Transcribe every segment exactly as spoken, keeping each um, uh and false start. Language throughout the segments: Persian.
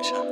میشم.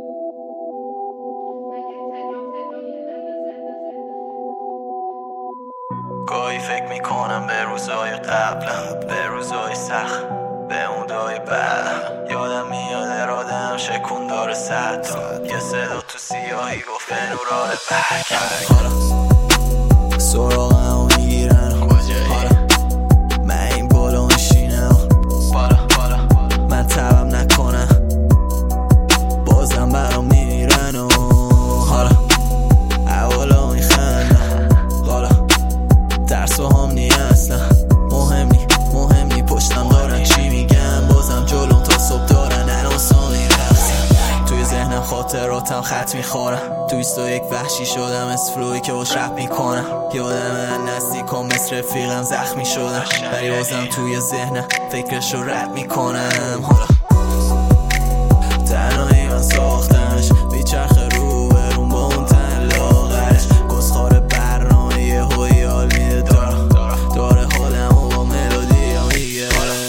گاهی فکر میکنم به روزای قبلم، به روزای سخت، به اون دای بعدم. یادم میاد ارادم شکون داره صد تا یه صدا تو سیاهی گفت به نورال برگرد. حالا سراغم و میگیرن کجایی؟ من این بالا میشینم بالا بالا من تبم نکنم بازم برام میرن و حالا اولا میخندم حالا ترسو هم نی اصلا مهم نی مهم نی پشتم دارن چی میگن بازم جلوم تا صبح دارن الان میرخسن توی ذهنم خاطراتم خط میخورم توی بیست و یک وحشی شدم از فلوی که باش رپ میکنم یادم من نزدیکم مثل رفیقم زخمی شدم ولی بازم توی ذهنم فکرش رو رپ میکنم حالا تنهایی من ساختمش بیچرخه رو برون با اون تن لاغرش گسخار برنامه یه هوی حال میده دارم داره حالم و با ملودی ها میگره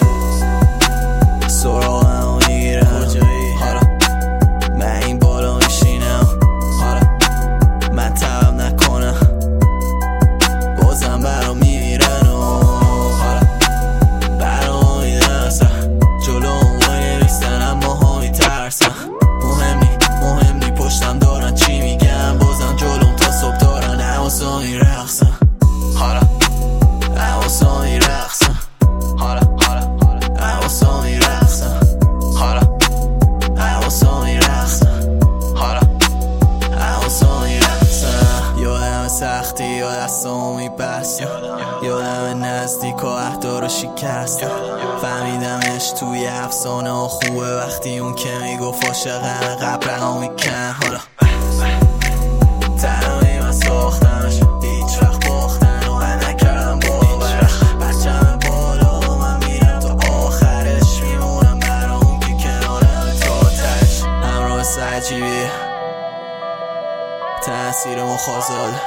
سراغم و میگیرم حالا من این بالا میشینم حالا من تبم نکنم بازم برام میمیرن و حالا برام میدرسن جلو اون نیستن اما ها میترسن مهم نی مهم نی پشتم دارن چی میگن بازم جلوم تا صبح دارن حواسا میرخسن حالا حواسا میرخسن حالا حالا حواسا میرخسن حالا حواسا میرخسن حالا حواسا میرخسن یادم سختی یا دستامو میبستم یادم نزدیک و اهدا رو شکستم فهمیدمش توی افسانه ها خوبه وقتی اون که میگفت عاشقم قبل رقم میکن حالا تنهایی من ساختمش هیچ وقت باختن و من نکردم باورش بچم بالا و من میرم تا آخرش میمونم برا اون که کنارم تا تش همراه سجیبی تأثیر مخازاده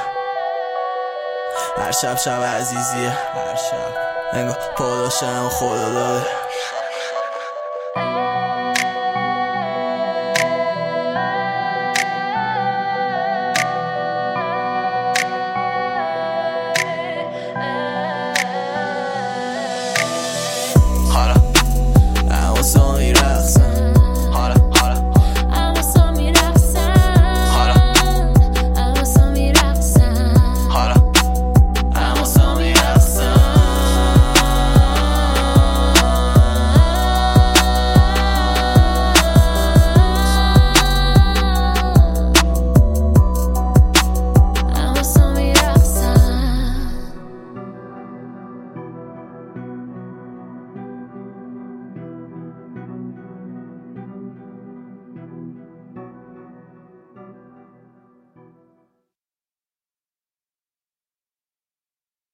هر شب شب عزیزیه هر شب انگار پاداشم خدا داده حالا حواسا میرخسن